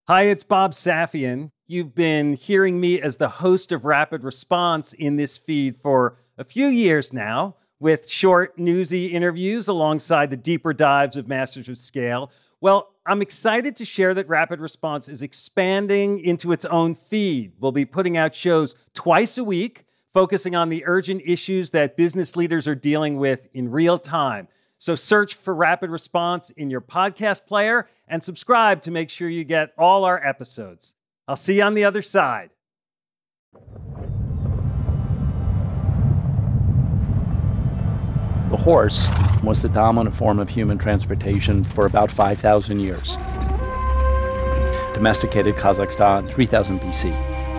Hi, it's Bob Safian. You've been hearing me as the host of Rapid Response in this feed for a few years now, with short, newsy interviews alongside the deeper dives of Masters of Scale. Well, I'm excited to share that Rapid Response is expanding into its own feed. We'll be putting out shows twice a week, focusing on the urgent issues that business leaders are dealing with in real time. So search for Rapid Response in your podcast player and subscribe to make sure you get all our episodes. I'll see you on the other side. The horse was the dominant form of human transportation for about 5,000 years. Domesticated Kazakhstan, 3000 BC.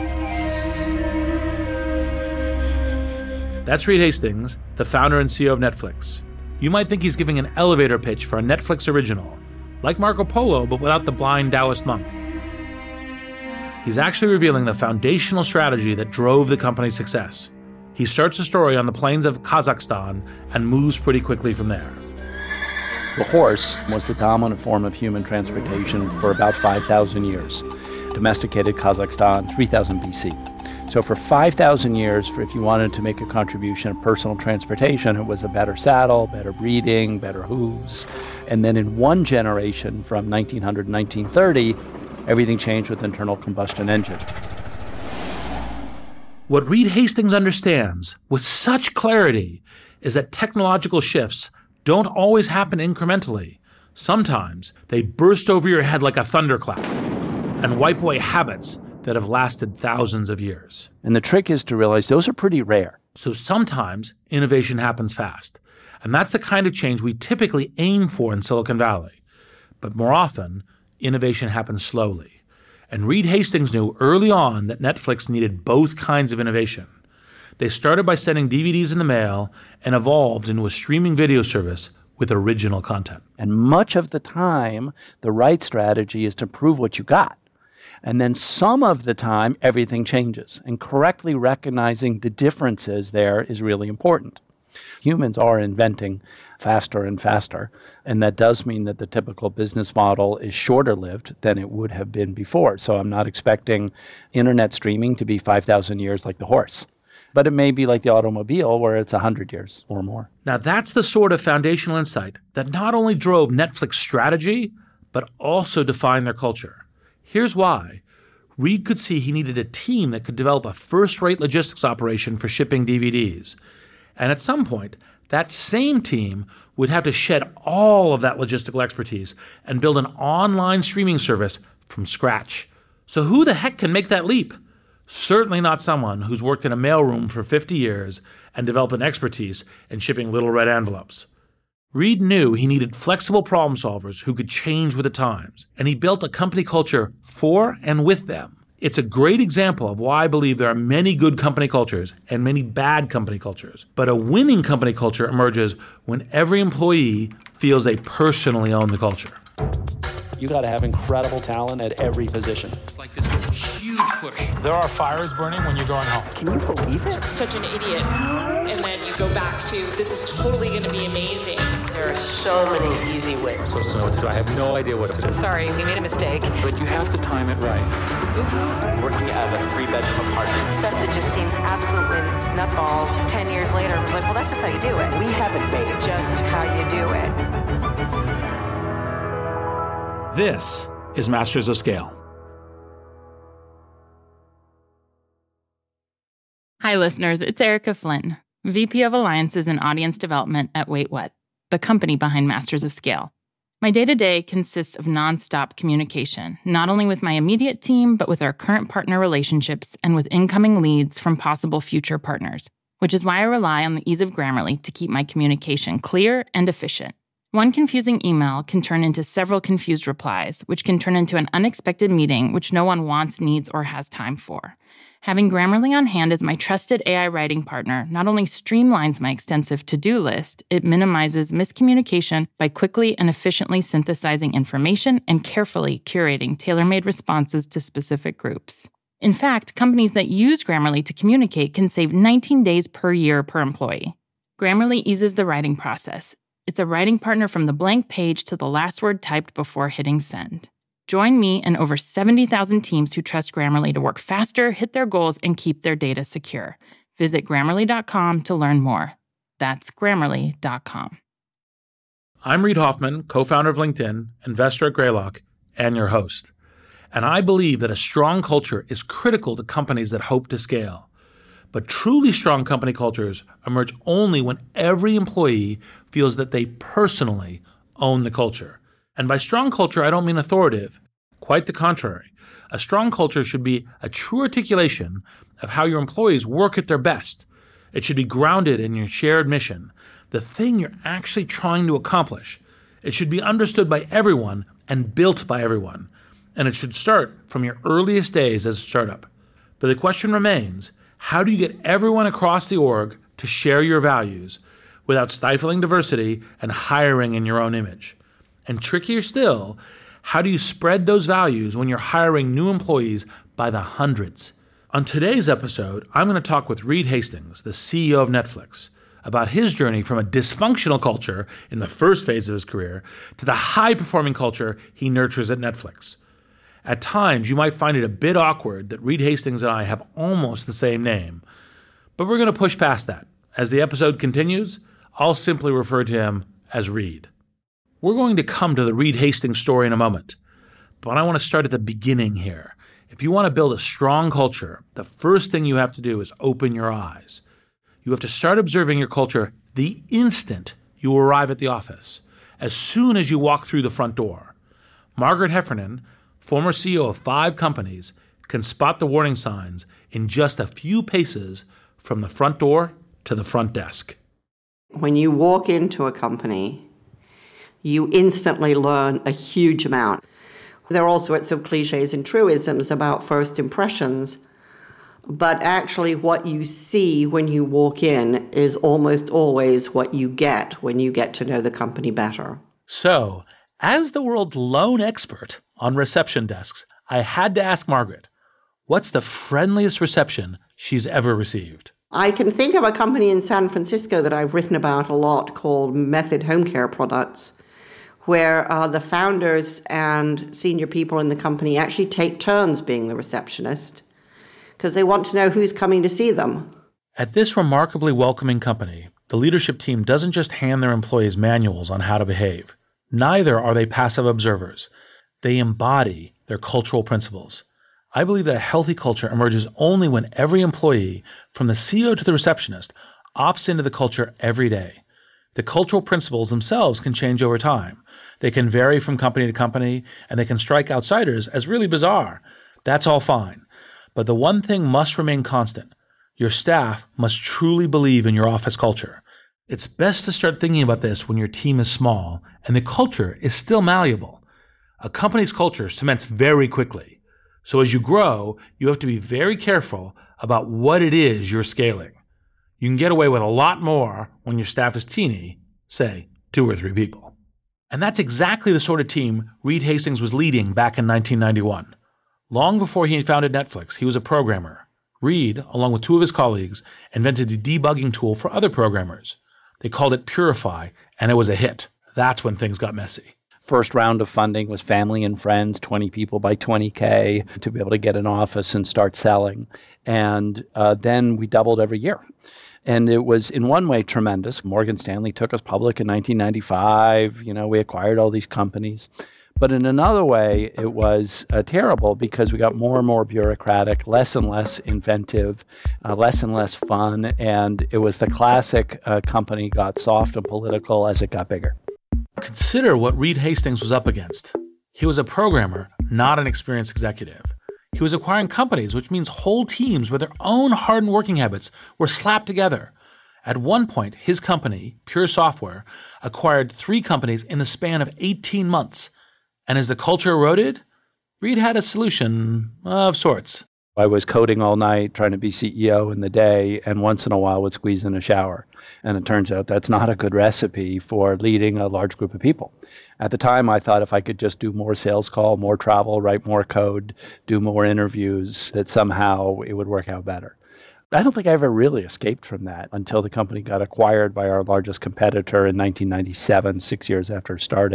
That's Reed Hastings, the founder and CEO of Netflix. You might think he's giving an elevator pitch for a Netflix original, like Marco Polo, but without the blind Taoist monk. He's actually revealing the foundational strategy that drove the company's success. He starts the story on the plains of Kazakhstan and moves pretty quickly from there. The horse was the dominant form of human transportation for about 5,000 years. Domesticated Kazakhstan, 3000 BC. So for 5,000 years, if you wanted to make a contribution of personal transportation, it was a better saddle, better breeding, better hooves. And then in one generation, from 1900 to 1930, everything changed with internal combustion engine. What Reed Hastings understands with such clarity is that technological shifts don't always happen incrementally. Sometimes they burst over your head like a thunderclap and wipe away habits that have lasted thousands of years. And the trick is to realize those are pretty rare. So sometimes innovation happens fast. And that's the kind of change we typically aim for in Silicon Valley. But more often, innovation happens slowly. And Reed Hastings knew early on that Netflix needed both kinds of innovation. They started by sending DVDs in the mail and evolved into a streaming video service with original content. And much of the time, the right strategy is to prove what you got. And then some of the time, everything changes. And correctly recognizing the differences there is really important. Humans are inventing faster and faster, and that does mean that the typical business model is shorter lived than it would have been before. So I'm not expecting internet streaming to be 5,000 years like the horse, but it may be like the automobile where it's 100 years or more. Now that's the sort of foundational insight that not only drove Netflix strategy, but also defined their culture. Here's why. Reed could see he needed a team that could develop a first-rate logistics operation for shipping DVDs. And at some point, that same team would have to shed all of that logistical expertise and build an online streaming service from scratch. So who the heck can make that leap? Certainly not someone who's worked in a mailroom for 50 years and developed an expertise in shipping little red envelopes. Reed knew he needed flexible problem solvers who could change with the times, and he built a company culture for and with them. It's a great example of why I believe there are many good company cultures and many bad company cultures. But a winning company culture emerges when every employee feels they personally own the culture. You got to have incredible talent at every position. It's like this huge push. There are fires burning when you're going home. Can you believe it? Such an idiot. And then you go back to, this is totally going to be amazing. There are so many easy ways. So what to do? I have no idea what to do. Sorry, we made a mistake. But you have to time it right. Oops. Working out of a 3-bedroom apartment. Stuff that just seems absolutely nutballs. 10 years later, I was like, well, that's just how you do it. We haven't made it. Just how you do it. This is Masters of Scale. Hi, listeners. It's Erica Flynn, VP of Alliances and Audience Development at Wait What, the company behind Masters of Scale. My day-to-day consists of nonstop communication, not only with my immediate team, but with our current partner relationships and with incoming leads from possible future partners, which is why I rely on the ease of Grammarly to keep my communication clear and efficient. One confusing email can turn into several confused replies, which can turn into an unexpected meeting which no one wants, needs, or has time for. Having Grammarly on hand as my trusted AI writing partner not only streamlines my extensive to-do list, it minimizes miscommunication by quickly and efficiently synthesizing information and carefully curating tailor-made responses to specific groups. In fact, companies that use Grammarly to communicate can save 19 days per year per employee. Grammarly eases the writing process. It's a writing partner from the blank page to the last word typed before hitting send. Join me and over 70,000 teams who trust Grammarly to work faster, hit their goals, and keep their data secure. Visit Grammarly.com to learn more. That's Grammarly.com. I'm Reid Hoffman, co-founder of LinkedIn, investor at Greylock, and your host. And I believe that a strong culture is critical to companies that hope to scale. But truly strong company cultures emerge only when every employee feels that they personally own the culture. And by strong culture, I don't mean authoritative. Quite the contrary. A strong culture should be a true articulation of how your employees work at their best. It should be grounded in your shared mission, the thing you're actually trying to accomplish. It should be understood by everyone and built by everyone. And it should start from your earliest days as a startup. But the question remains, how do you get everyone across the org to share your values without stifling diversity and hiring in your own image? And trickier still, how do you spread those values when you're hiring new employees by the hundreds? On today's episode, I'm going to talk with Reed Hastings, the CEO of Netflix, about his journey from a dysfunctional culture in the first phase of his career to the high-performing culture he nurtures at Netflix. At times, you might find it a bit awkward that Reed Hastings and I have almost the same name, but we're going to push past that. As the episode continues, I'll simply refer to him as Reed. We're going to come to the Reed Hastings story in a moment, but I want to start at the beginning here. If you want to build a strong culture, the first thing you have to do is open your eyes. You have to start observing your culture the instant you arrive at the office, as soon as you walk through the front door. Margaret Heffernan, former CEO of 5 companies, can spot the warning signs in just a few paces from the front door to the front desk. When you walk into a company, you instantly learn a huge amount. There are all sorts of cliches and truisms about first impressions, but actually what you see when you walk in is almost always what you get when you get to know the company better. So, as the world's lone expert on reception desks, I had to ask Margaret, what's the friendliest reception she's ever received? I can think of a company in San Francisco that I've written about a lot called Method Home Care Products, where the founders and senior people in the company actually take turns being the receptionist because they want to know who's coming to see them. At this remarkably welcoming company, the leadership team doesn't just hand their employees manuals on how to behave. Neither are they passive observers. They embody their cultural principles. I believe that a healthy culture emerges only when every employee, from the CEO to the receptionist, opts into the culture every day. The cultural principles themselves can change over time. They can vary from company to company, and they can strike outsiders as really bizarre. That's all fine. But the one thing must remain constant. Your staff must truly believe in your office culture. It's best to start thinking about this when your team is small and the culture is still malleable. A company's culture cements very quickly. So as you grow, you have to be very careful about what it is you're scaling. You can get away with a lot more when your staff is teeny, say 2 or 3 people. And that's exactly the sort of team Reed Hastings was leading back in 1991. Long before he founded Netflix, he was a programmer. Reed, along with 2 of his colleagues, invented a debugging tool for other programmers. They called it Purify, and it was a hit. That's when things got messy. First round of funding was family and friends, 20 people by $20K to be able to get an office and start selling. And then we doubled every year. And it was, in one way, tremendous. Morgan Stanley took us public in 1995. We acquired all these companies. But in another way, it was terrible because we got more and more bureaucratic, less and less inventive, less and less fun. And it was the classic company got soft and political as it got bigger. Consider what Reed Hastings was up against. He was a programmer, not an experienced executive. He was acquiring companies, which means whole teams with their own hardened working habits were slapped together. At one point, his company, Pure Software, acquired 3 companies in the span of 18 months. And as the culture eroded, Reed had a solution of sorts. I was coding all night, trying to be CEO in the day, and once in a while would squeeze in a shower. And it turns out that's not a good recipe for leading a large group of people. At the time, I thought if I could just do more sales call, more travel, write more code, do more interviews, that somehow it would work out better. I don't think I ever really escaped from that until the company got acquired by our largest competitor in 1997, 6 years after starting.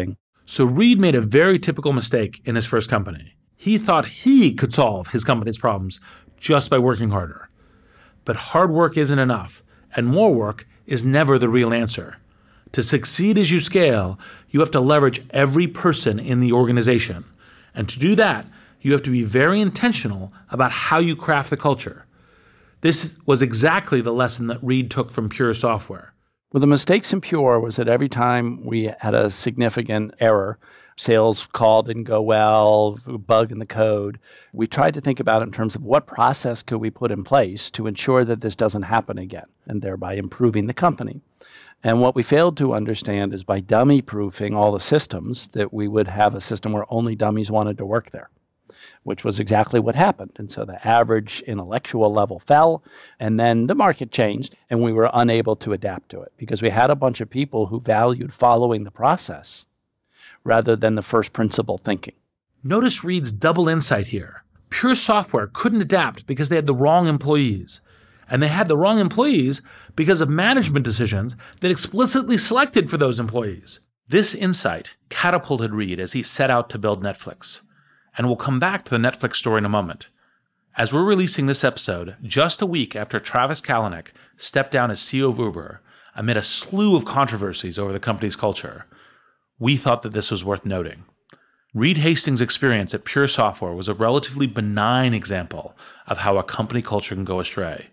So Reed made a very typical mistake in his first company. He thought he could solve his company's problems just by working harder. But hard work isn't enough, and more work is never the real answer. To succeed as you scale, you have to leverage every person in the organization. And to do that, you have to be very intentional about how you craft the culture. This was exactly the lesson that Reed took from Pure Software. Well, the mistakes in Pure was that every time we had a significant error, sales call didn't go well, bug in the code, we tried to think about it in terms of what process could we put in place to ensure that this doesn't happen again, and thereby improving the company. And what we failed to understand is by dummy-proofing all the systems, that we would have a system where only dummies wanted to work there, which was exactly what happened. And so the average intellectual level fell, and then the market changed, and we were unable to adapt to it because we had a bunch of people who valued following the process rather than the first principle thinking. Notice Reed's double insight here. Pure Software couldn't adapt because they had the wrong employees. And they had the wrong employees because of management decisions that explicitly selected for those employees. This insight catapulted Reed as he set out to build Netflix. And we'll come back to the Netflix story in a moment. As we're releasing this episode, just a week after Travis Kalanick stepped down as CEO of Uber, amid a slew of controversies over the company's culture, we thought that this was worth noting. Reed Hastings' experience at Pure Software was a relatively benign example of how a company culture can go astray.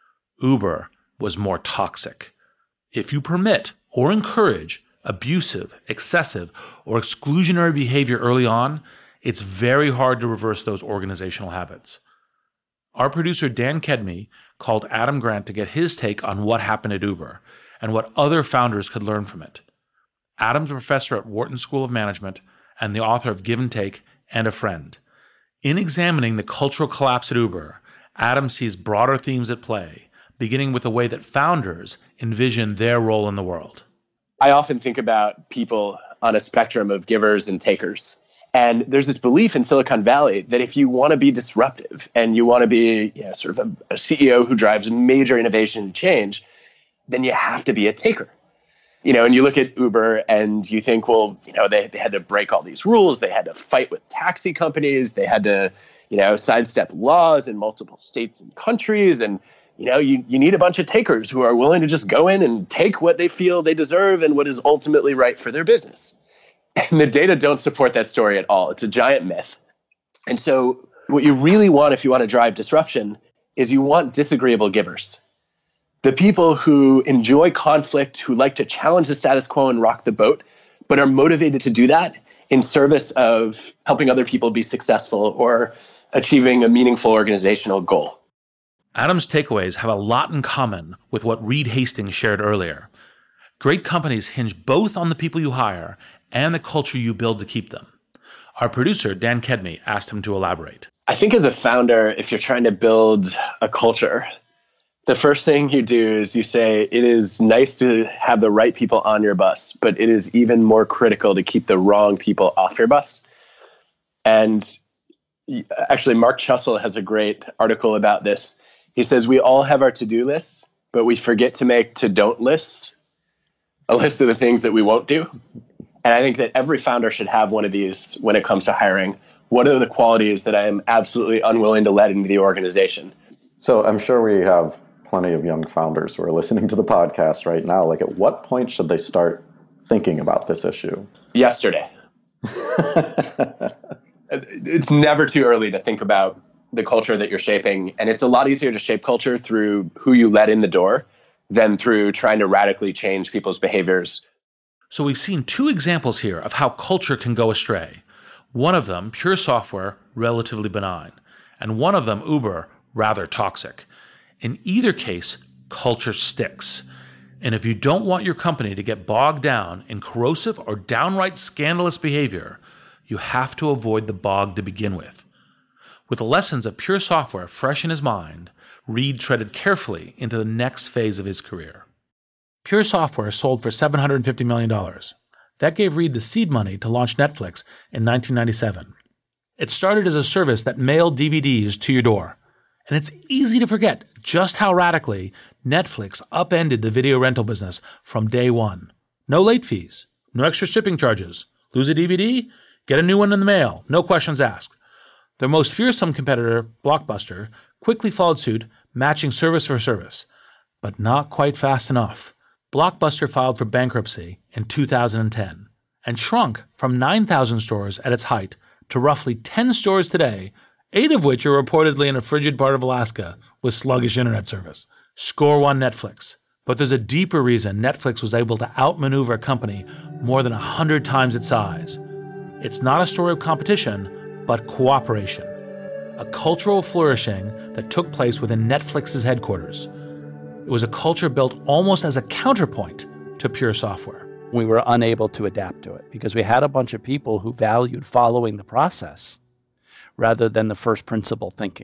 Uber was more toxic. If you permit or encourage abusive, excessive, or exclusionary behavior early on, it's very hard to reverse those organizational habits. Our producer Dan Kedmi called Adam Grant to get his take on what happened at Uber and what other founders could learn from it. Adam's a professor at Wharton School of Management and the author of Give and Take and A Friend. In examining the cultural collapse at Uber, Adam sees broader themes at play, beginning with the way that founders envision their role in the world. I often think about people on a spectrum of givers and takers. And there's this belief in Silicon Valley that if you want to be disruptive and you want to be sort of a CEO who drives major innovation and change, then you have to be a taker. And you look at Uber and you think, well, they had to break all these rules. They had to fight with taxi companies. They had to, sidestep laws in multiple states and countries. And, you need a bunch of takers who are willing to just go in and take what they feel they deserve and what is ultimately right for their business. And the data don't support that story at all. It's a giant myth. And so what you really want if you want to drive disruption is you want disagreeable givers. The people who enjoy conflict, who like to challenge the status quo and rock the boat, but are motivated to do that in service of helping other people be successful or achieving a meaningful organizational goal. Adam's takeaways have a lot in common with what Reed Hastings shared earlier. Great companies hinge both on the people you hire and the culture you build to keep them. Our producer, Dan Kedmi, asked him to elaborate. I think as a founder, if you're trying to build a culture, the first thing you do is you say, it is nice to have the right people on your bus, but it is even more critical to keep the wrong people off your bus. And actually, Mark Chussell has a great article about this. He says, we all have our to-do lists, but we forget to make to-don't lists, a list of the things that we won't do. And I think that every founder should have one of these when it comes to hiring. What are the qualities that I am absolutely unwilling to let into the organization? So I'm sure we have plenty of young founders who are listening to the podcast right now. Like, at what point should they start thinking about this issue? Yesterday. It's never too early to think about the culture that you're shaping. And it's a lot easier to shape culture through who you let in the door than through trying to radically change people's behaviors. So we've seen two examples here of how culture can go astray. One of them, Pure Software, relatively benign. And one of them, Uber, rather toxic. In either case, culture sticks. And if you don't want your company to get bogged down in corrosive or downright scandalous behavior, you have to avoid the bog to begin with. With the lessons of Pure Software fresh in his mind, Reed treaded carefully into the next phase of his career. Pure Software sold for $750 million. That gave Reed the seed money to launch Netflix in 1997. It started as a service that mailed DVDs to your door. And it's easy to forget just how radically Netflix upended the video rental business from day one. No late fees, no extra shipping charges, Lose a DVD? Get a new one in the mail. No questions asked. Their most fearsome competitor, Blockbuster, quickly followed suit, matching service for service. But not quite fast enough. Blockbuster filed for bankruptcy in 2010 and shrunk from 9,000 stores at its height to roughly 10 stores today, 8 of which are reportedly in a frigid part of Alaska with sluggish internet service. Score one Netflix. But there's a deeper reason Netflix was able to outmaneuver a company more than 100 times its size. It's not a story of competition, but cooperation. A cultural flourishing that took place within Netflix's headquarters. It was a culture built almost as a counterpoint to pure software. We were unable to adapt to it because we had a bunch of people who valued following the process rather than the first principle thinking.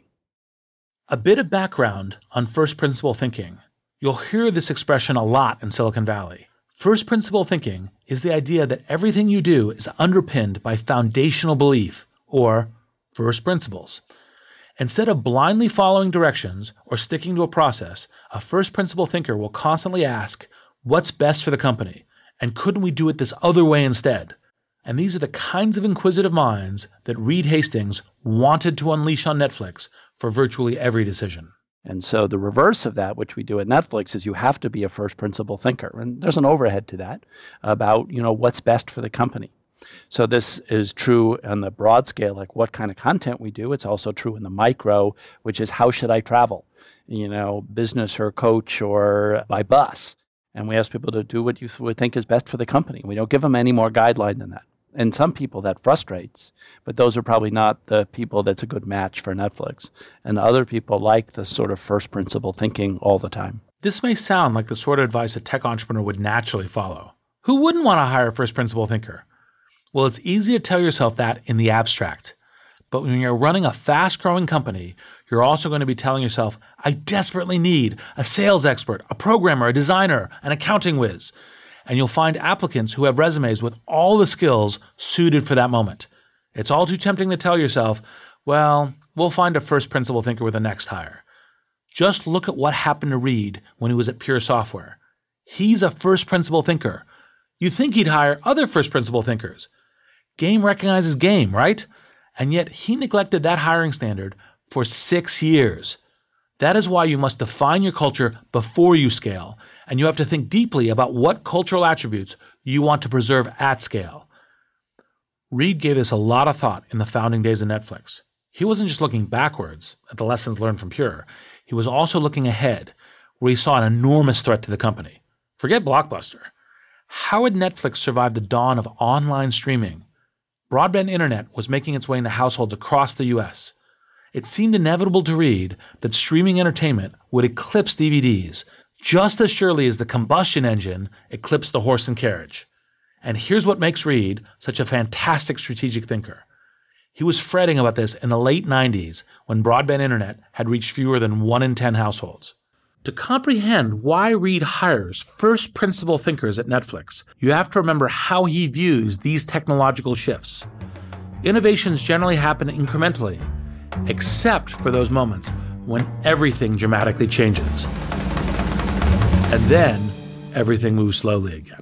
A bit of background on first principle thinking. You'll hear this expression a lot in Silicon Valley. First principle thinking is the idea that everything you do is underpinned by foundational belief, or first principles. Instead of blindly following directions or sticking to a process, a first principle thinker will constantly ask, what's best for the company? And couldn't we do it this other way instead? And these are the kinds of inquisitive minds that Reed Hastings wanted to unleash on Netflix for virtually every decision. And so the reverse of that, which we do at Netflix, is you have to be a first principle thinker. And there's an overhead to that about, what's best for the company. So this is true on the broad scale, like what kind of content we do. It's also true in the micro, which is how should I travel? Business or coach or by bus. And we ask people to do what you would think is best for the company. We don't give them any more guideline than that. And some people that frustrates, but those are probably not the people that's a good match for Netflix. And other people like the sort of first principle thinking all the time. This may sound like the sort of advice a tech entrepreneur would naturally follow. Who wouldn't want to hire a first principle thinker? Well, it's easy to tell yourself that in the abstract. But when you're running a fast-growing company, you're also going to be telling yourself, I desperately need a sales expert, a programmer, a designer, an accounting whiz. And you'll find applicants who have resumes with all the skills suited for that moment. It's all too tempting to tell yourself, well, we'll find a first principle thinker with the next hire. Just look at what happened to Reed when he was at Pure Software. He's a first principle thinker. You'd think he'd hire other first principle thinkers. Game recognizes game, right? And yet he neglected that hiring standard for 6 years. That is why you must define your culture before you scale, and you have to think deeply about what cultural attributes you want to preserve at scale. Reed gave this a lot of thought in the founding days of Netflix. He wasn't just looking backwards at the lessons learned from Pure. He was also looking ahead, where he saw an enormous threat to the company. Forget Blockbuster. How would Netflix survive the dawn of online streaming? Broadband internet was making its way into households across the U.S. It seemed inevitable to Reed that streaming entertainment would eclipse DVDs, just as surely as the combustion engine eclipsed the horse and carriage. And here's what makes Reed such a fantastic strategic thinker. He was fretting about this in the late 90s when broadband internet had reached fewer than 1 in 10 households. To comprehend why Reed hires first principle thinkers at Netflix, you have to remember how he views these technological shifts. Innovations generally happen incrementally, except for those moments when everything dramatically changes. And then everything moves slowly again.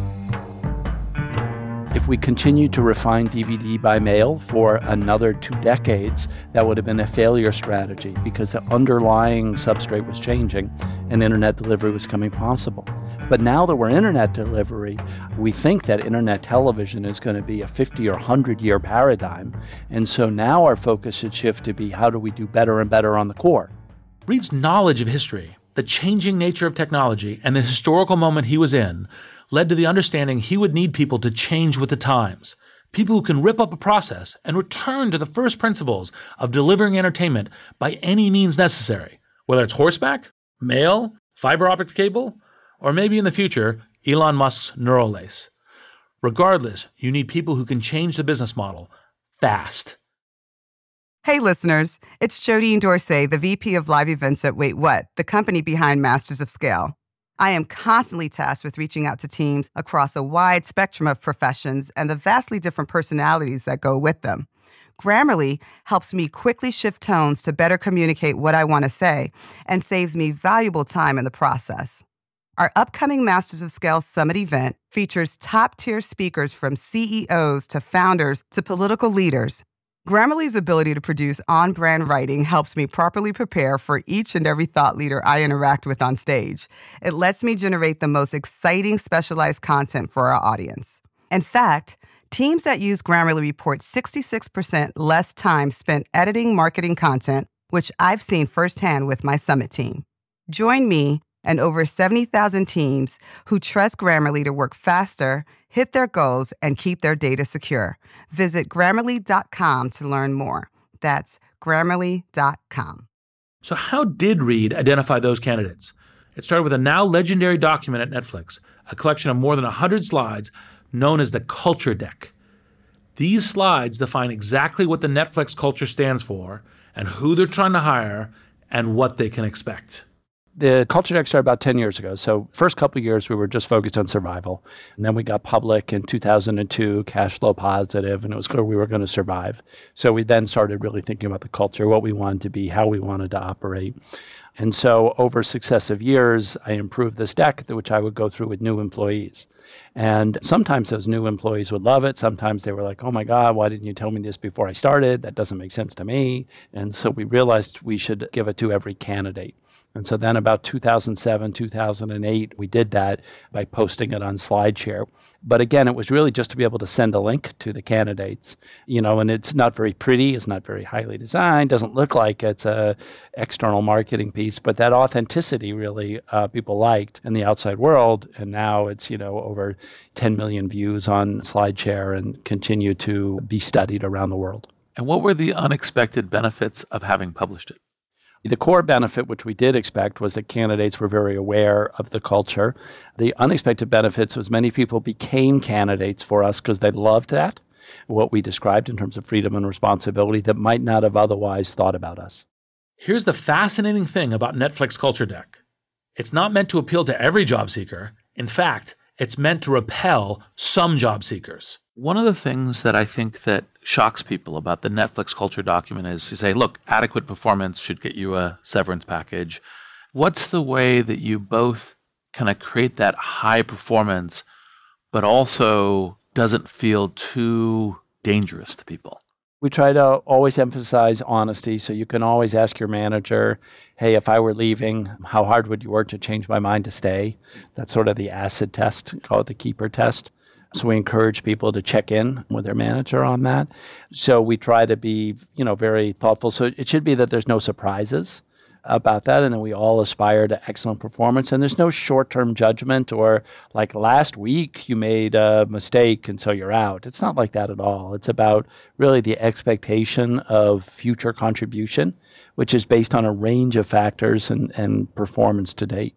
If we continue to refine DVD by mail for another 2 decades, that would have been a failure strategy because the underlying substrate was changing and internet delivery was becoming possible. But now that we're internet delivery, we think that internet television is going to be a 50 or 100-year paradigm. And so now our focus should shift to be how do we do better and better on the core. Reed's knowledge of history, the changing nature of technology, and the historical moment he was in led to the understanding he would need people to change with the times. People who can rip up a process and return to the first principles of delivering entertainment by any means necessary, whether it's horseback, mail, fiber optic cable, or maybe in the future, Elon Musk's neural lace. Regardless, you need people who can change the business model fast. Hey listeners, it's Jodine Dorsey, the VP of Live Events at Wait What, the company behind Masters of Scale. I am constantly tasked with reaching out to teams across a wide spectrum of professions and the vastly different personalities that go with them. Grammarly helps me quickly shift tones to better communicate what I want to say and saves me valuable time in the process. Our upcoming Masters of Scale Summit event features top-tier speakers from CEOs to founders to political leaders. Grammarly's ability to produce on-brand writing helps me properly prepare for each and every thought leader I interact with on stage. It lets me generate the most exciting specialized content for our audience. In fact, teams that use Grammarly report 66% less time spent editing marketing content, which I've seen firsthand with my Summit team. Join me and over 70,000 teams who trust Grammarly to work faster, hit their goals, and keep their data secure. Visit Grammarly.com to learn more. That's Grammarly.com. So how did Reed identify those candidates? It started with a now legendary document at Netflix, a collection of more than 100 slides known as the Culture Deck. These slides define exactly what the Netflix culture stands for and who they're trying to hire and what they can expect. The Culture Deck started about 10 years ago. So first couple of years, we were just focused on survival. And then we got public in 2002, cash flow positive, and it was clear we were going to survive. So we then started really thinking about the culture, what we wanted to be, how we wanted to operate. And so over successive years, I improved this deck, which I would go through with new employees. And sometimes those new employees would love it. Sometimes they were like, oh my God, why didn't you tell me this before I started? That doesn't make sense to me. And so we realized we should give it to every candidate. And so then about 2007, 2008, we did that by posting it on SlideShare. But again, it was really just to be able to send a link to the candidates, and it's not very pretty. It's not very highly designed. Doesn't look like it's a external marketing piece, but that authenticity really people liked in the outside world. And now it's, over 10 million views on SlideShare and continue to be studied around the world. And what were the unexpected benefits of having published it? The core benefit, which we did expect, was that candidates were very aware of the culture. The unexpected benefits was many people became candidates for us because they loved that, what we described in terms of freedom and responsibility that might not have otherwise thought about us. Here's the fascinating thing about Netflix Culture Deck. It's not meant to appeal to every job seeker. In fact, it's meant to repel some job seekers. One of the things that I think that shocks people about the Netflix culture document is to say, look, adequate performance should get you a severance package. What's the way that you both kind of create that high performance, but also doesn't feel too dangerous to people? We try to always emphasize honesty. So you can always ask your manager, hey, if I were leaving, how hard would you work to change my mind to stay? That's sort of the acid test, call it the keeper test. So we encourage people to check in with their manager on that. So we try to be, very thoughtful. So it should be that there's no surprises about that. And then we all aspire to excellent performance. And there's no short-term judgment or like last week you made a mistake and so you're out. It's not like that at all. It's about really the expectation of future contribution, which is based on a range of factors and performance to date.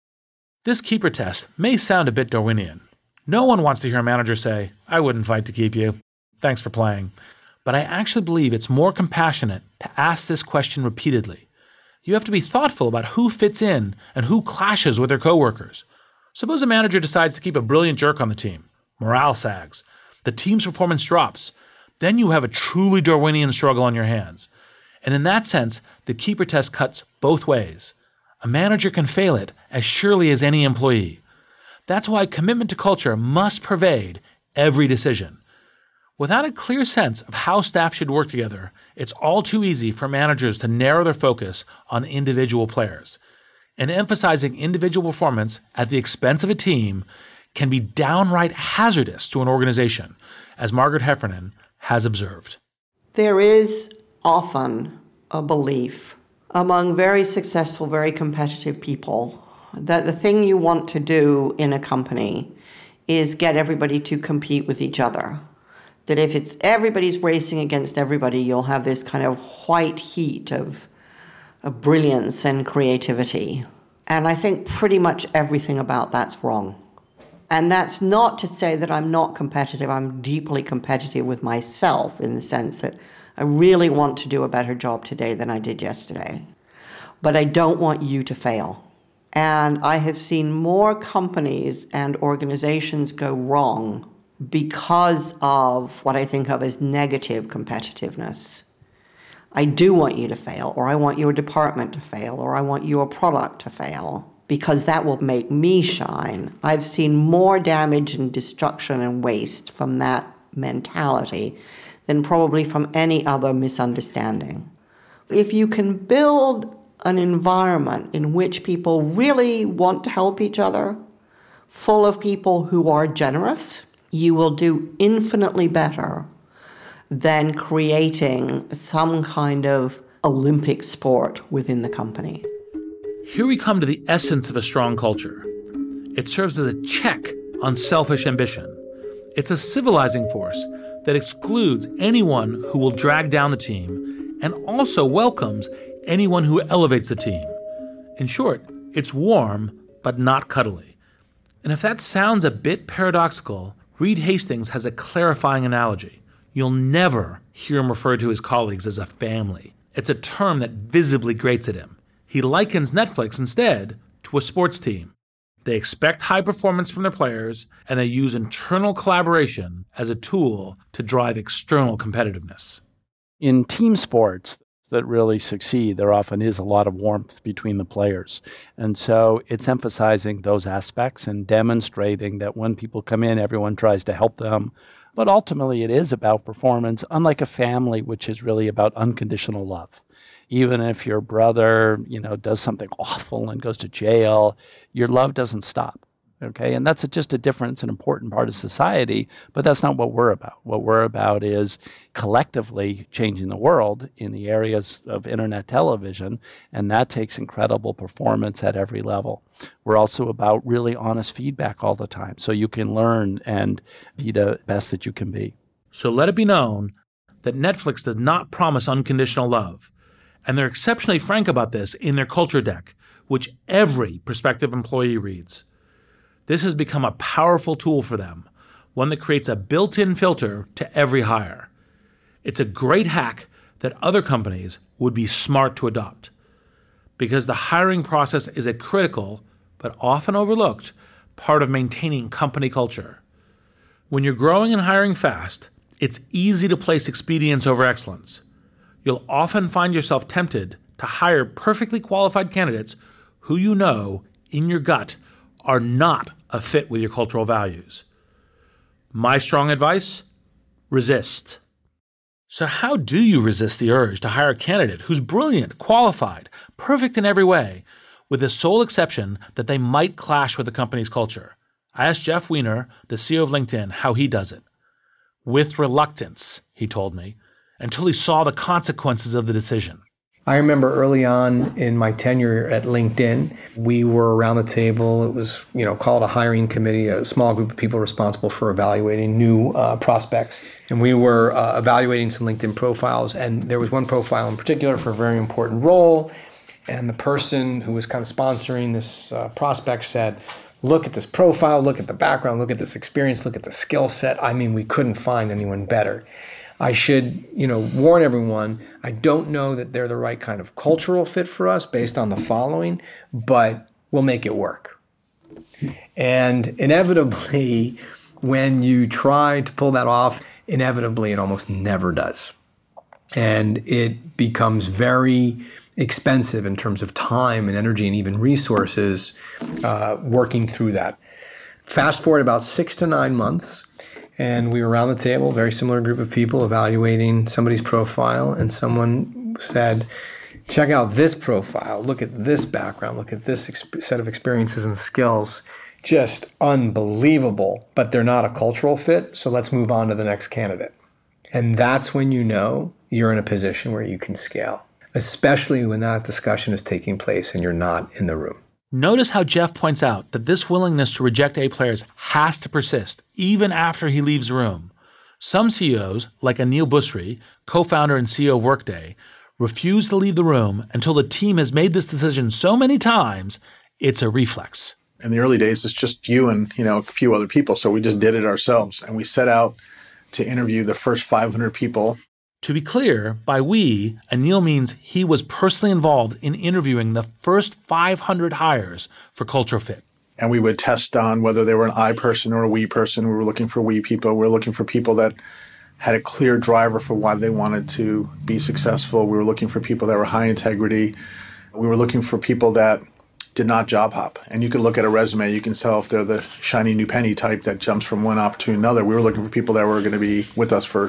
This keeper test may sound a bit Darwinian. No one wants to hear a manager say, I wouldn't fight to keep you. Thanks for playing. But I actually believe it's more compassionate to ask this question repeatedly. You have to be thoughtful about who fits in and who clashes with their coworkers. Suppose a manager decides to keep a brilliant jerk on the team. Morale sags. The team's performance drops. Then you have a truly Darwinian struggle on your hands. And in that sense, the keeper test cuts both ways. A manager can fail it as surely as any employee. That's why commitment to culture must pervade every decision. Without a clear sense of how staff should work together, it's all too easy for managers to narrow their focus on individual players. And emphasizing individual performance at the expense of a team can be downright hazardous to an organization, as Margaret Heffernan has observed. There is often a belief among very successful, very competitive people that the thing you want to do in a company is get everybody to compete with each other. That if it's everybody's racing against everybody, you'll have this kind of white heat of brilliance and creativity. And I think pretty much everything about that's wrong. And that's not to say that I'm not competitive. I'm deeply competitive with myself in the sense that I really want to do a better job today than I did yesterday. But I don't want you to fail. And I have seen more companies and organizations go wrong because of what I think of as negative competitiveness. I do want you to fail, or I want your department to fail, or I want your product to fail, because that will make me shine. I've seen more damage and destruction and waste from that mentality than probably from any other misunderstanding. If you can build an environment in which people really want to help each other, full of people who are generous, you will do infinitely better than creating some kind of Olympic sport within the company. Here we come to the essence of a strong culture. It serves as a check on selfish ambition. It's a civilizing force that excludes anyone who will drag down the team and also welcomes anyone who elevates the team. In short, it's warm but not cuddly. And if that sounds a bit paradoxical, Reed Hastings has a clarifying analogy. You'll never hear him refer to his colleagues as a family. It's a term that visibly grates at him. He likens Netflix instead to a sports team. They expect high performance from their players, and they use internal collaboration as a tool to drive external competitiveness. In team sports that really succeed, there often is a lot of warmth between the players. And so it's emphasizing those aspects and demonstrating that when people come in, everyone tries to help them. But ultimately, it is about performance, unlike a family, which is really about unconditional love. Even if your brother, does something awful and goes to jail, your love doesn't stop. Okay, and that's just a difference, an important part of society, but that's not what we're about. What we're about is collectively changing the world in the areas of internet television, and that takes incredible performance at every level. We're also about really honest feedback all the time, so you can learn and be the best that you can be. So let it be known that Netflix does not promise unconditional love, and they're exceptionally frank about this in their culture deck, which every prospective employee reads. This has become a powerful tool for them, one that creates a built-in filter to every hire. It's a great hack that other companies would be smart to adopt, because the hiring process is a critical, but often overlooked, part of maintaining company culture. When you're growing and hiring fast, it's easy to place expedience over excellence. You'll often find yourself tempted to hire perfectly qualified candidates who you know, in your gut, are not a fit with your cultural values. My strong advice? Resist. So how do you resist the urge to hire a candidate who's brilliant, qualified, perfect in every way, with the sole exception that they might clash with the company's culture? I asked Jeff Weiner, the CEO of LinkedIn, how he does it. With reluctance, he told me, until he saw the consequences of the decision. I remember early on in my tenure at LinkedIn, we were around the table. It was, called a hiring committee, a small group of people responsible for evaluating new prospects. And we were evaluating some LinkedIn profiles. And there was one profile in particular for a very important role. And the person who was kind of sponsoring this prospect said, look at this profile, look at the background, look at this experience, look at the skill set. I mean, we couldn't find anyone better. I should, warn everyone, I don't know that they're the right kind of cultural fit for us based on the following, but we'll make it work. And inevitably, when you try to pull that off, inevitably it almost never does. And it becomes very expensive in terms of time and energy and even resources working through that. Fast forward about 6 to 9 months, and we were around the table, very similar group of people evaluating somebody's profile, and someone said, check out this profile, look at this background, look at this set of experiences and skills. Just unbelievable, but they're not a cultural fit, so let's move on to the next candidate. And that's when you know you're in a position where you can scale, especially when that discussion is taking place and you're not in the room. Notice how Jeff points out that this willingness to reject A players has to persist even after he leaves the room. Some CEOs, like Anil Busri, co-founder and CEO of Workday, refuse to leave the room until the team has made this decision so many times, it's a reflex. In the early days, it's just you and a few other people, so we just did it ourselves. And we set out to interview the first 500 people. To be clear, by we, Anil means he was personally involved in interviewing the first 500 hires for culture fit. And we would test on whether they were an I person or a we person. We were looking for we people. We were looking for people that had a clear driver for why they wanted to be successful. We were looking for people that were high integrity. We were looking for people that did not job hop. And you can look at a resume, you can tell if they're the shiny new penny type that jumps from one op to another. We were looking for people that were going to be with us for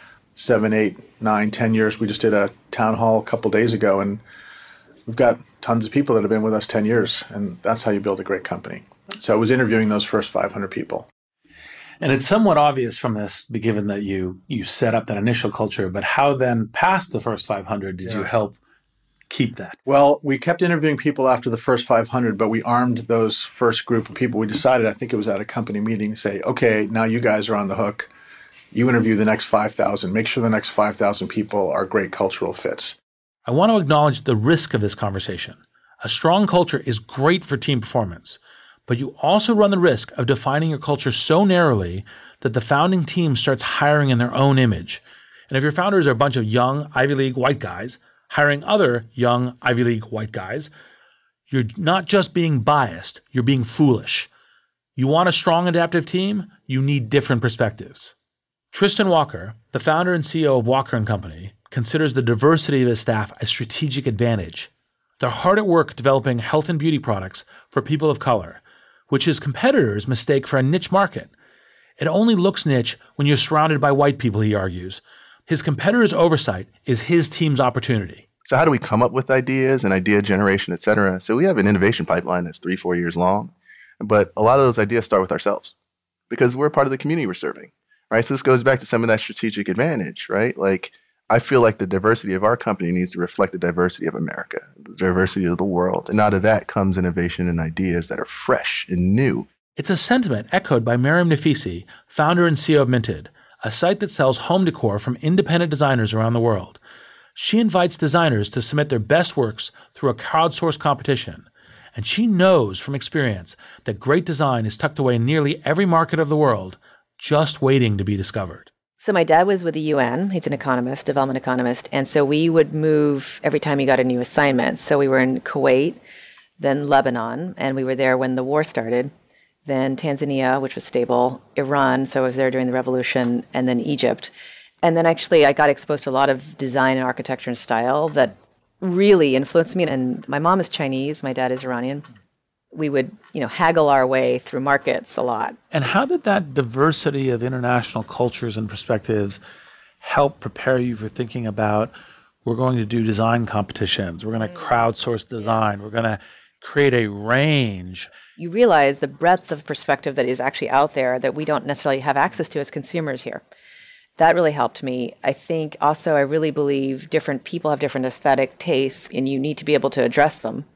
7, 8, 9, 10 years. We just did a town hall a couple days ago, and we've got tons of people that have been with us 10 years, and that's how you build a great company. So I was interviewing those first 500 people. And it's somewhat obvious from this, given that you set up that initial culture, but how then past the first 500 did you help keep that? Well, we kept interviewing people after the first 500, but we armed those first group of people. We decided, I think it was at a company meeting, to say, okay, now you guys are on the hook. You interview the next 5,000. Make sure the next 5,000 people are great cultural fits. I want to acknowledge the risk of this conversation. A strong culture is great for team performance, but you also run the risk of defining your culture so narrowly that the founding team starts hiring in their own image. And if your founders are a bunch of young Ivy League white guys hiring other young Ivy League white guys, you're not just being biased, you're being foolish. You want a strong adaptive team? You need different perspectives. Tristan Walker, the founder and CEO of Walker & Company, considers the diversity of his staff a strategic advantage. They're hard at work developing health and beauty products for people of color, which his competitors mistake for a niche market. It only looks niche when you're surrounded by white people, he argues. His competitors' oversight is his team's opportunity. So how do we come up with ideas and idea generation, et cetera? So we have an innovation pipeline that's 3-4 years long, but a lot of those ideas start with ourselves because we're part of the community we're serving, right? So this goes back to some of that strategic advantage, right? Like, I feel like the diversity of our company needs to reflect the diversity of America, the diversity of the world. And out of that comes innovation and ideas that are fresh and new. It's a sentiment echoed by Mariam Nafisi, founder and CEO of Minted, a site that sells home decor from independent designers around the world. She invites designers to submit their best works through a crowdsourced competition. And she knows from experience that great design is tucked away in nearly every market of the world, just waiting to be discovered. So my dad was with the UN. He's an economist, development economist. And so we would move every time he got a new assignment. So we were in Kuwait, then Lebanon, and we were there when the war started. Then Tanzania, which was stable, Iran, so I was there during the revolution, and then Egypt. And then actually I got exposed to a lot of design and architecture and style that really influenced me. And my mom is Chinese, my dad is Iranian. We would, haggle our way through markets a lot. And how did that diversity of international cultures and perspectives help prepare you for thinking about, we're going to do design competitions, we're going to crowdsource design, we're going to create a range? You realize the breadth of perspective that is actually out there that we don't necessarily have access to as consumers here. That really helped me. I think also I really believe different people have different aesthetic tastes, and you need to be able to address them.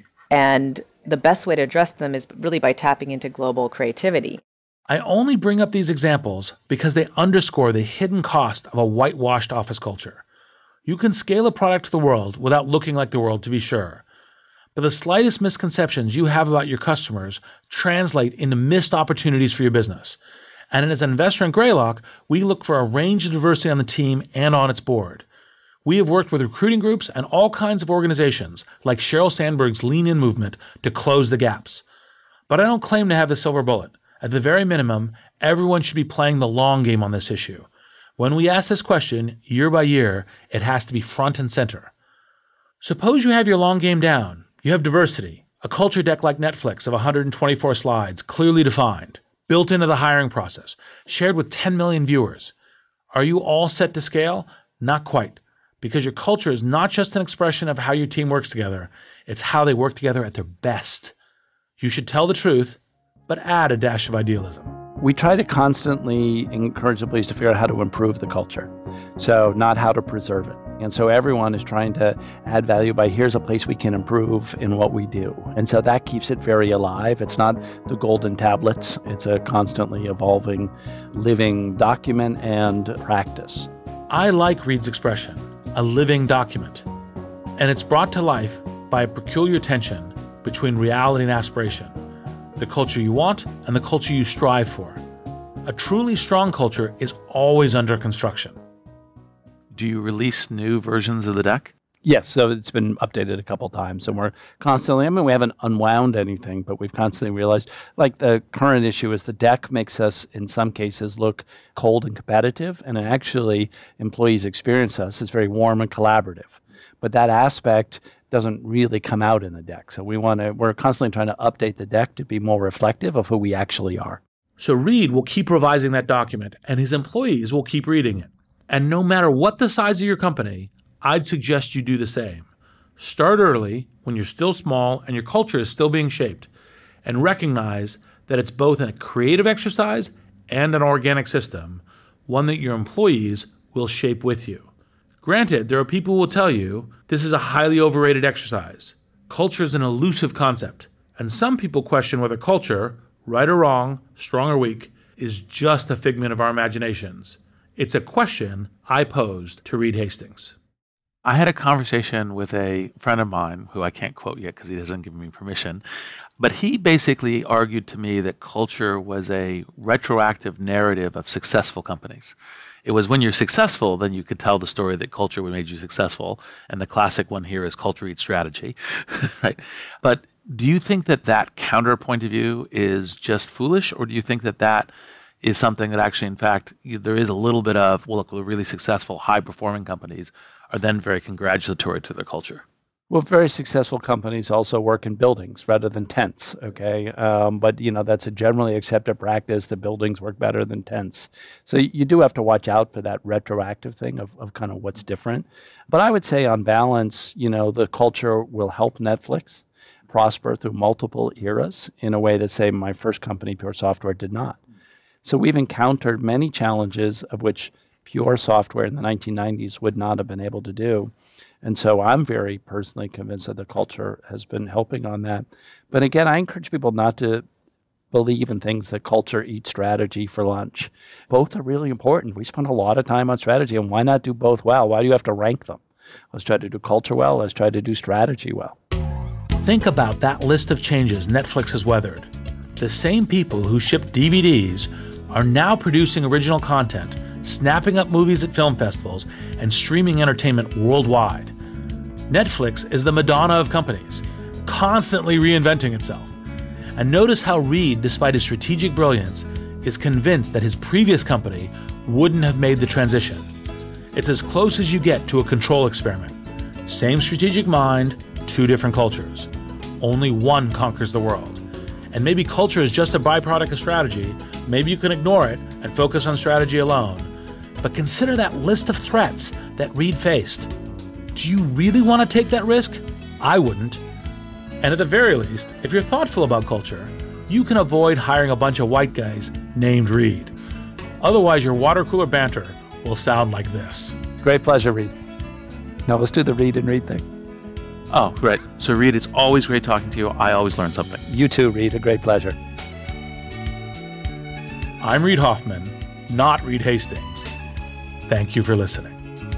And the best way to address them is really by tapping into global creativity. I only bring up these examples because they underscore the hidden cost of a whitewashed office culture. You can scale a product to the world without looking like the world, to be sure. But the slightest misconceptions you have about your customers translate into missed opportunities for your business. And as an investor in Greylock, we look for a range of diversity on the team and on its board. We have worked with recruiting groups and all kinds of organizations like Sheryl Sandberg's Lean In movement to close the gaps. But I don't claim to have the silver bullet. At the very minimum, everyone should be playing the long game on this issue. When we ask this question, year by year, it has to be front and center. Suppose you have your long game down. You have diversity, a culture deck like Netflix of 124 slides, clearly defined, built into the hiring process, shared with 10 million viewers. Are you all set to scale? Not quite. Because your culture is not just an expression of how your team works together, it's how they work together at their best. You should tell the truth, but add a dash of idealism. We try to constantly encourage employees to figure out how to improve the culture, so not how to preserve it. And so everyone is trying to add value by, here's a place we can improve in what we do. And so that keeps it very alive. It's not the golden tablets. It's a constantly evolving, living document and practice. I like Reed's expression, a living document. And it's brought to life by a peculiar tension between reality and aspiration, the culture you want and the culture you strive for. A truly strong culture is always under construction. Do you release new versions of the deck? Yes, so it's been updated a couple times, and we're constantly, we haven't unwound anything, but we've constantly realized, like the current issue is the deck makes us, in some cases, look cold and competitive, and actually employees experience us as very warm and collaborative. But that aspect doesn't really come out in the deck. So we're constantly trying to update the deck to be more reflective of who we actually are. So Reed will keep revising that document, and his employees will keep reading it. And no matter what the size of your company, I'd suggest you do the same. Start early when you're still small and your culture is still being shaped, and recognize that it's both a creative exercise and an organic system, one that your employees will shape with you. Granted, there are people who will tell you this is a highly overrated exercise. Culture is an elusive concept, and some people question whether culture, right or wrong, strong or weak, is just a figment of our imaginations. It's a question I posed to Reed Hastings. I had a conversation with a friend of mine who I can't quote yet because he doesn't give me permission, but he basically argued to me that culture was a retroactive narrative of successful companies. It was when you're successful, then you could tell the story that culture made you successful, and the classic one here is culture eats strategy, right? But do you think that that counter point of view is just foolish, or do you think that that is something that actually, in fact, there is a little bit of, well, look, the really successful, high-performing companies are then very congratulatory to their culture? Well, very successful companies also work in buildings rather than tents, okay? But, that's a generally accepted practice that buildings work better than tents. So you do have to watch out for that retroactive thing of kind of what's different. But I would say on balance, the culture will help Netflix prosper through multiple eras in a way that, say, my first company, Pure Software, did not. So we've encountered many challenges of which Pure Software in the 1990s would not have been able to do. And so I'm very personally convinced that the culture has been helping on that. But again, I encourage people not to believe in things that culture eats strategy for lunch. Both are really important. We spend a lot of time on strategy, and why not do both well? Why do you have to rank them? Let's try to do culture well. Let's try to do strategy well. Think about that list of changes Netflix has weathered. The same people who shipped DVDs are now producing original content, snapping up movies at film festivals, and streaming entertainment worldwide. Netflix is the Madonna of companies, constantly reinventing itself. And notice how Reed, despite his strategic brilliance, is convinced that his previous company wouldn't have made the transition. It's as close as you get to a control experiment. Same strategic mind, two different cultures. Only one conquers the world. And maybe culture is just a byproduct of strategy. Maybe you can ignore it and focus on strategy alone. But consider that list of threats that Reed faced. Do you really want to take that risk? I wouldn't. And at the very least, if you're thoughtful about culture, you can avoid hiring a bunch of white guys named Reed. Otherwise, your water cooler banter will sound like this. Great pleasure, Reed. Now let's do the Reed and Reed thing. Oh, great. So, Reed, it's always great talking to you. I always learn something. You too, Reed. A great pleasure. I'm Reed Hoffman, not Reed Hastings. Thank you for listening.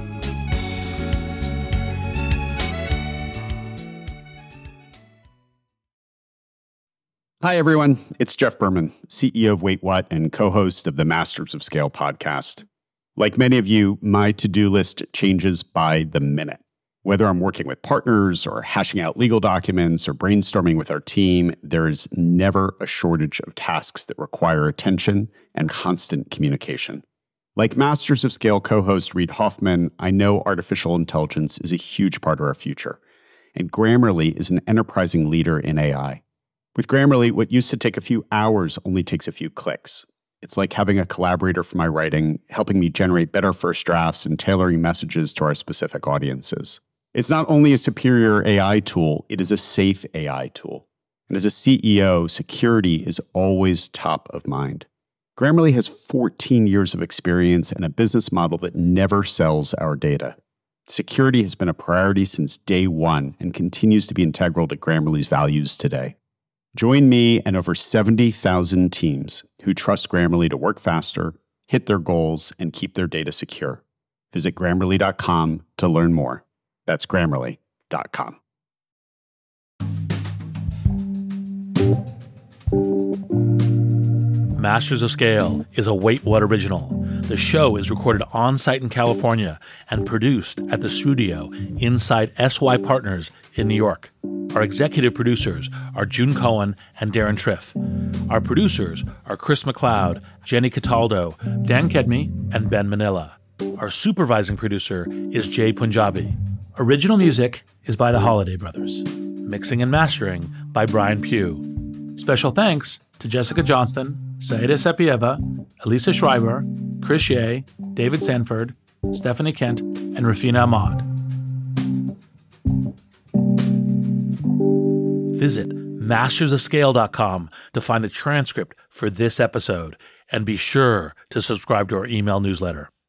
Hi, everyone. It's Jeff Berman, CEO of Wait What and co-host of the Masters of Scale podcast. Like many of you, my to-do list changes by the minute. Whether I'm working with partners or hashing out legal documents or brainstorming with our team, there is never a shortage of tasks that require attention and constant communication. Like Masters of Scale co-host Reed Hoffman, I know artificial intelligence is a huge part of our future, and Grammarly is an enterprising leader in AI. With Grammarly, what used to take a few hours only takes a few clicks. It's like having a collaborator for my writing, helping me generate better first drafts and tailoring messages to our specific audiences. It's not only a superior AI tool, it is a safe AI tool. And as a CEO, security is always top of mind. Grammarly has 14 years of experience and a business model that never sells our data. Security has been a priority since day one and continues to be integral to Grammarly's values today. Join me and over 70,000 teams who trust Grammarly to work faster, hit their goals, and keep their data secure. Visit Grammarly.com to learn more. That's Grammarly.com. Masters of Scale is a Wait What original. The show is recorded on-site in California and produced at the studio inside SY Partners in New York. Our executive producers are June Cohen and Darren Triff. Our producers are Chris McLeod, Jenny Cataldo, Dan Kedmi, and Ben Manila. Our supervising producer is Jay Punjabi. Original music is by the Holiday Brothers. Mixing and mastering by Brian Pugh. Special thanks to Jessica Johnston, Saida Sepieva, Elisa Schreiber, Chris Shea, David Sanford, Stephanie Kent, and Rafina Ahmad. Visit mastersofscale.com to find the transcript for this episode, and be sure to subscribe to our email newsletter.